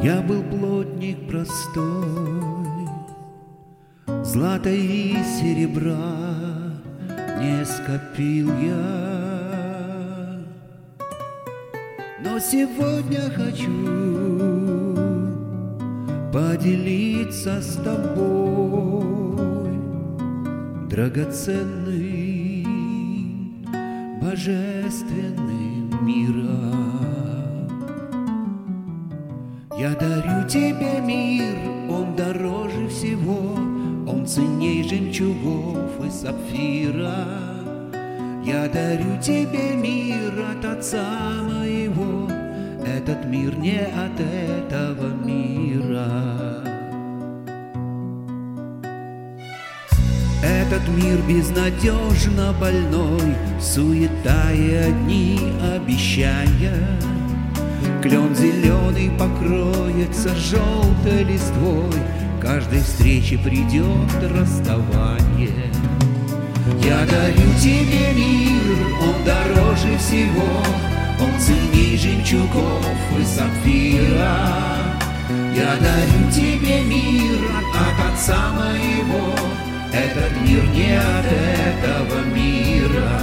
Я был плотник простой, злата и серебра не скопил я, но сегодня хочу поделиться с тобой драгоценным, божественным миром. Я дарю тебе мир, он дороже всего, он ценней жемчугов и сапфира. Я дарю тебе мир от Отца моего, этот мир не от этого мира. Этот мир безнадежно больной, суета и одни обещания. Клен зеленый покроется желтой листвой, каждой встрече придет расставание. Я дарю тебе мир, он дороже всего, он ценней жемчугов и сапфира. Я дарю тебе мир от Отца моего, этот мир не от этого мира.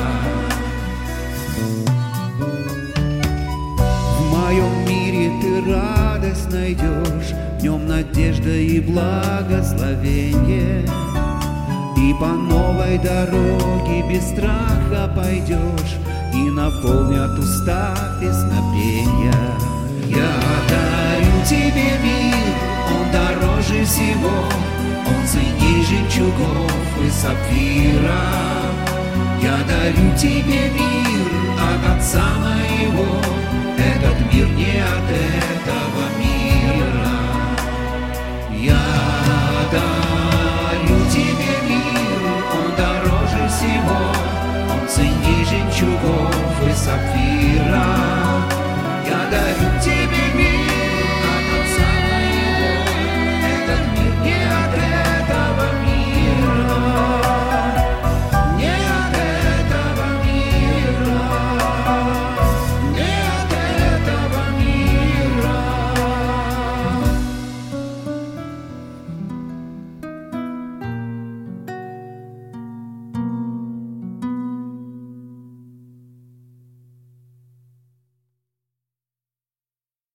В моем мире ты радость найдешь, в нем надежда и благословение. И по новой дороге без страха пойдешь, и наполнят уста песнопения. Я дарю тебе мир, он дороже всего, он ценней жемчугов и сапфира. Я дарю тебе мир от Отца моего, этот мир не от этого